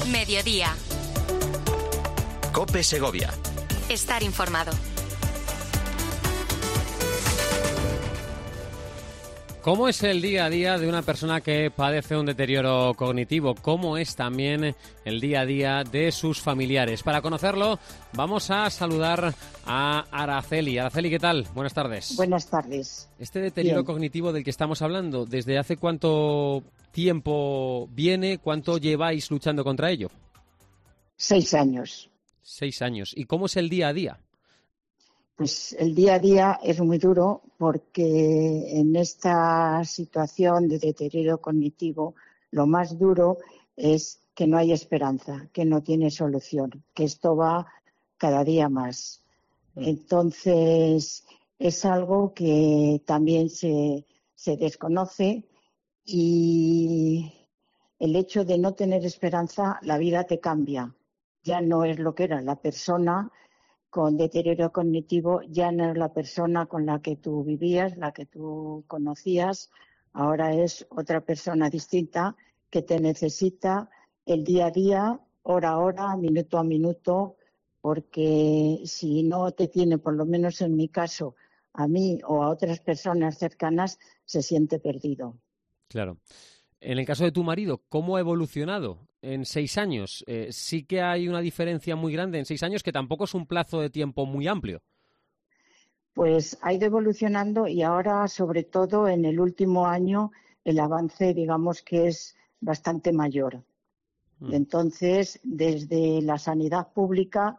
Mediodía. COPE Segovia. Estar informado. ¿Cómo es el día a día de una persona que padece un deterioro cognitivo? ¿Cómo es también el día a día de sus familiares? Para conocerlo, vamos a saludar a Araceli. Araceli, ¿qué tal? Buenas tardes. Buenas tardes. Este deterioro Bien. cognitivo del que estamos hablando, ¿desde hace cuánto tiempo viene? ¿Cuánto lleváis luchando contra ello? 6 años. 6 años. ¿Y cómo es el día a día? Pues el día a día es muy duro porque en esta situación de deterioro cognitivo lo más duro es que no hay esperanza, que no tiene solución, que esto va cada día más. Entonces es algo que también se desconoce y el hecho de no tener esperanza, la vida te cambia. Ya no es lo que era la persona con deterioro cognitivo, ya no es la persona con la que tú vivías, la que tú conocías, ahora es otra persona distinta que te necesita el día a día, hora a hora, minuto a minuto, porque si no te tiene, por lo menos en mi caso, a mí o a otras personas cercanas, se siente perdido. Claro. En el caso de tu marido, ¿cómo ha evolucionado en 6 años? Sí que hay una diferencia muy grande en 6 años, que tampoco es un plazo de tiempo muy amplio. Pues ha ido evolucionando y ahora, sobre todo en el último año, el avance, digamos que es bastante mayor. Y entonces, desde la sanidad pública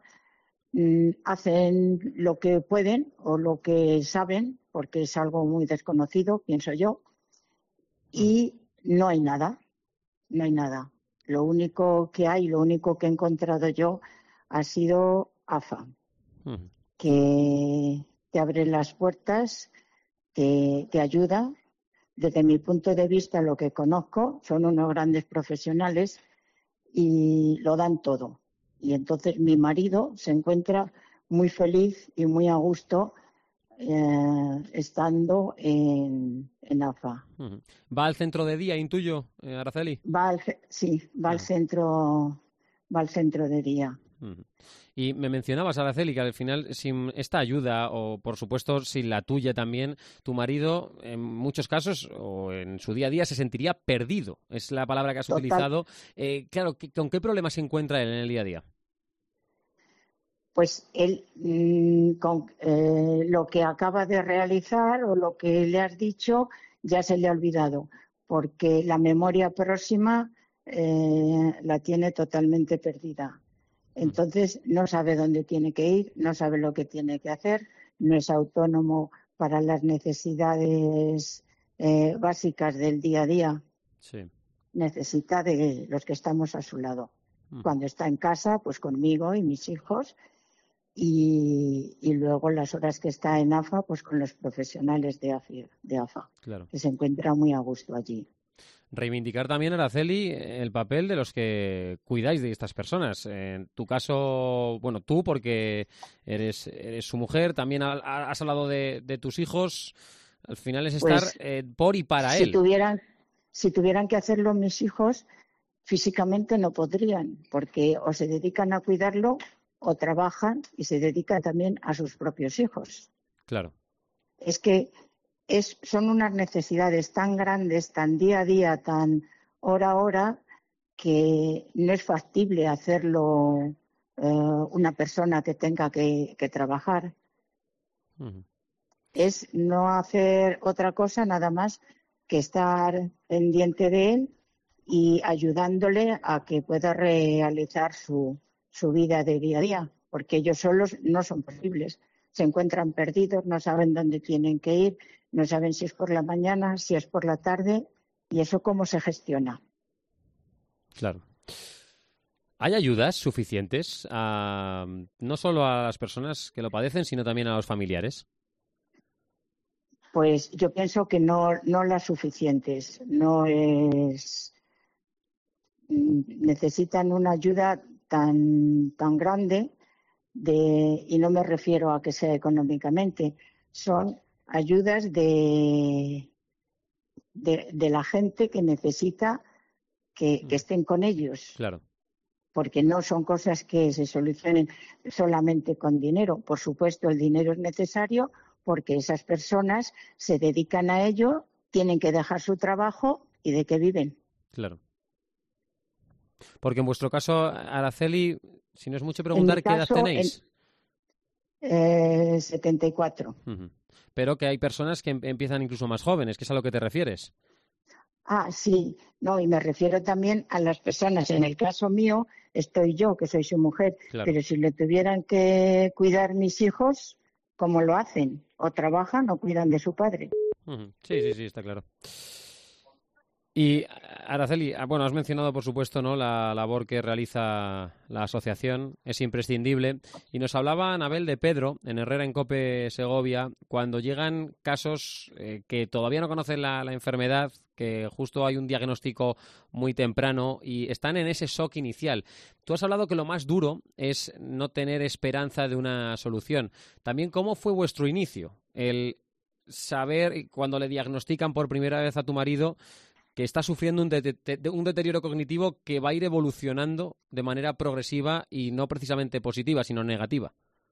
hacen lo que pueden o lo que saben, porque es algo muy desconocido, pienso yo, y no hay nada, no hay nada. Lo único que hay, lo único que he encontrado yo ha sido AFA, que te abre las puertas, te ayuda. Desde mi punto de vista, lo que conozco, son unos grandes profesionales y lo dan todo. Y entonces mi marido se encuentra muy feliz y muy a gusto estando en AFA. ¿Va al centro de día, intuyo, Araceli? Va al centro de día. Y me mencionabas, Araceli, que al final sin esta ayuda, o por supuesto sin la tuya también, tu marido en muchos casos o en su día a día se sentiría perdido. Es la palabra que has utilizado. Claro, ¿con qué problemas se encuentra él en el día a día? Pues él, con lo que acaba de realizar o lo que le has dicho, ya se le ha olvidado, porque la memoria próxima la tiene totalmente perdida. Entonces no sabe dónde tiene que ir, no sabe lo que tiene que hacer, no es autónomo para las necesidades básicas del día a día. Sí. Necesita de los que estamos a su lado. Cuando está en casa, pues conmigo y mis hijos, y luego las horas que está en AFA, pues con los profesionales de AFA, Claro. que se encuentra muy a gusto allí. Reivindicar también, Araceli, el papel de los que cuidáis de estas personas. En tu caso, bueno, tú porque eres su mujer, también has hablado de tus hijos. Al final es estar por y para él. Si tuvieran que hacerlo mis hijos, físicamente no podrían, porque o se dedican a cuidarlo o trabajan y se dedican también a sus propios hijos. Claro. Es que son unas necesidades tan grandes, tan día a día, tan hora a hora, que no es factible hacerlo una persona que tenga que trabajar. Es no hacer otra cosa nada más que estar pendiente de él y ayudándole a que pueda realizar su vida de día a día, porque ellos solos no son posibles. Se encuentran perdidos, no saben dónde tienen que ir, no saben si es por la mañana, si es por la tarde, y eso cómo se gestiona. Claro. ¿Hay ayudas suficientes no solo a las personas que lo padecen, sino también a los familiares? Pues yo pienso que no las suficientes. No es. Necesitan una ayuda tan grande, y no me refiero a que sea económicamente, son ayudas de la gente que necesita que estén con ellos. Claro. porque no son cosas que se solucionen solamente con dinero. Por supuesto, el dinero es necesario porque esas personas se dedican a ello, tienen que dejar su trabajo y ¿de qué viven? Claro. Porque en vuestro caso, Araceli, si no es mucho preguntar, ¿qué edad tenéis? 74. Uh-huh. Pero que hay personas que empiezan incluso más jóvenes, que es a lo que te refieres. Ah, sí. No, y me refiero también a las personas. En el caso mío, estoy yo, que soy su mujer. Claro. Pero si le tuvieran que cuidar mis hijos, ¿cómo lo hacen? O trabajan o cuidan de su padre. Uh-huh. Sí, está claro. Y Araceli, bueno, has mencionado, por supuesto, ¿no?, la labor que realiza la asociación, es imprescindible. Y nos hablaba Anabel de Pedro, en Herrera en COPE Segovia, cuando llegan casos que todavía no conocen la enfermedad, que justo hay un diagnóstico muy temprano y están en ese shock inicial. Tú has hablado que lo más duro es no tener esperanza de una solución. También, ¿cómo fue vuestro inicio? El saber, cuando le diagnostican por primera vez a tu marido, que está sufriendo un deterioro cognitivo que va a ir evolucionando de manera progresiva y no precisamente positiva, sino negativa.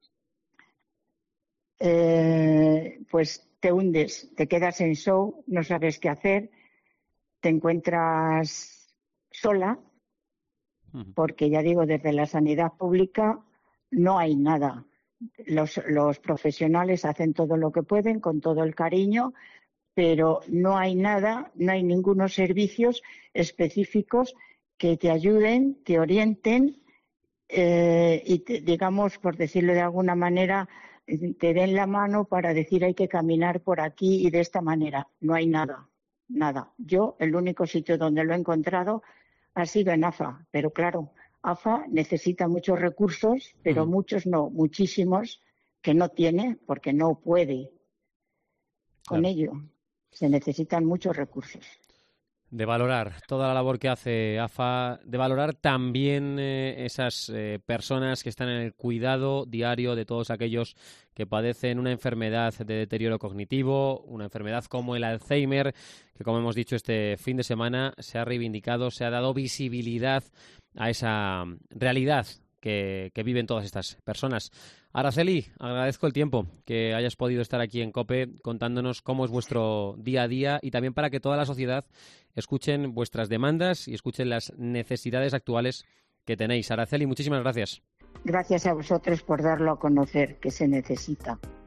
Pues te hundes, te quedas en shock, no sabes qué hacer, te encuentras sola, porque ya digo, desde la sanidad pública no hay nada. Los profesionales hacen todo lo que pueden con todo el cariño, pero no hay nada, no hay ningunos servicios específicos que te ayuden, te orienten digamos, por decirlo de alguna manera, te den la mano para decir hay que caminar por aquí y de esta manera. No hay nada, nada. Yo, el único sitio donde lo he encontrado ha sido en AFA, pero claro, AFA necesita muchos recursos, pero muchos no, muchísimos que no tiene porque no puede con ello. Se necesitan muchos recursos. De valorar toda la labor que hace AFA, de valorar también esas personas que están en el cuidado diario de todos aquellos que padecen una enfermedad de deterioro cognitivo, una enfermedad como el Alzheimer, que como hemos dicho este fin de semana se ha reivindicado, se ha dado visibilidad a esa realidad que viven todas estas personas. Araceli, agradezco el tiempo que hayas podido estar aquí en COPE contándonos cómo es vuestro día a día y también para que toda la sociedad escuchen vuestras demandas y escuchen las necesidades actuales que tenéis. Araceli, muchísimas gracias. Gracias a vosotros por darlo a conocer, que se necesita.